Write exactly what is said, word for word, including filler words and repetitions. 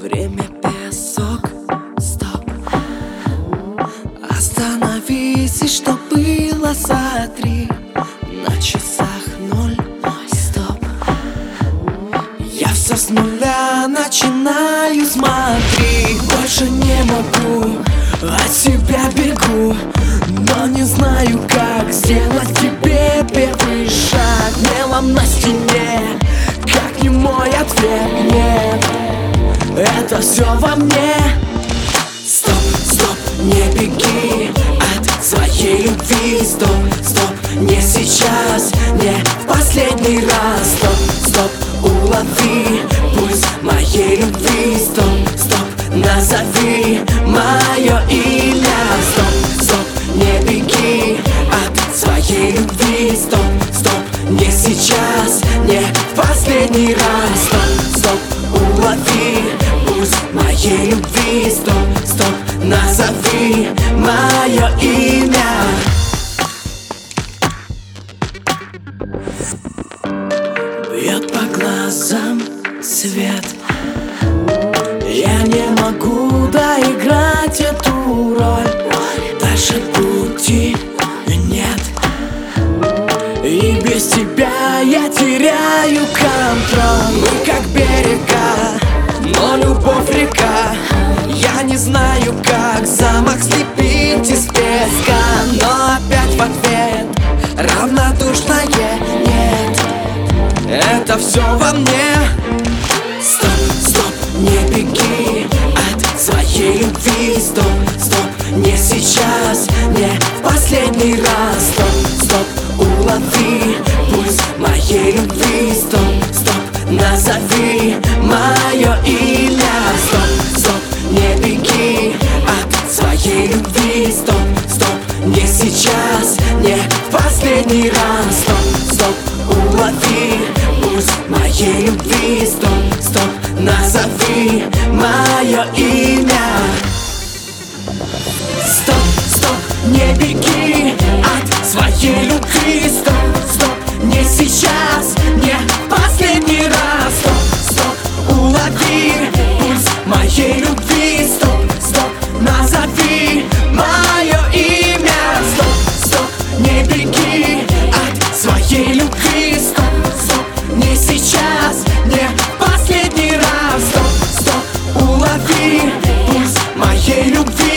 Время песок, стоп. Остановись, и что было, сотри. На часах ноль, стоп. Я все с нуля начинаю, смотри. Больше не могу, от себя бегу, но не знаю, как сделать тебе первый шаг. Мелом на стене, как не мой ответ, нет. Это все во мне. Стоп, стоп, не беги от своей любви. Стоп, стоп, не сейчас, не в последний раз. Стоп, стоп, улови пульс моей любви. Стоп, стоп, назови мое имя. Стоп, стоп, не беги от своей любви. Стоп, стоп, не сейчас, не в последний раз. Стоп, стоп, улови пульс моей любви. Стоп, стоп, назови мое имя. Бьет по глазам свет. Я не могу доиграть эту роль. Дальше пути нет. И без тебя я теряю контроль. Мы как берега, но любовь река. Я не знаю, как замок слепить из песка, но опять в ответ равнодушное нет. Это все во мне. Стоп, стоп, не беги от своей любви. Стоп, стоп, не сейчас, не в последний раз. Стоп, стоп, улови пульс моей любви. Стоп, стоп, назови мое имя. Стоп, стоп, не беги от своей любви. Стоп, стоп, не сейчас, не в последний раз. Стоп, стоп, улови пульс моей любви. Стоп, стоп, назови мое имя. Стоп, стоп, не беги от своей любви. Стоп, стоп, не сейчас, не в последний раз. Стоп, стоп, улови пульс моей любви. Стоп, стоп, назови мое имя. Стоп, стоп, не беги от своей любви. Стоп, стоп, не сейчас, не в последний раз. Стоп, стоп, улови пульс моей любви.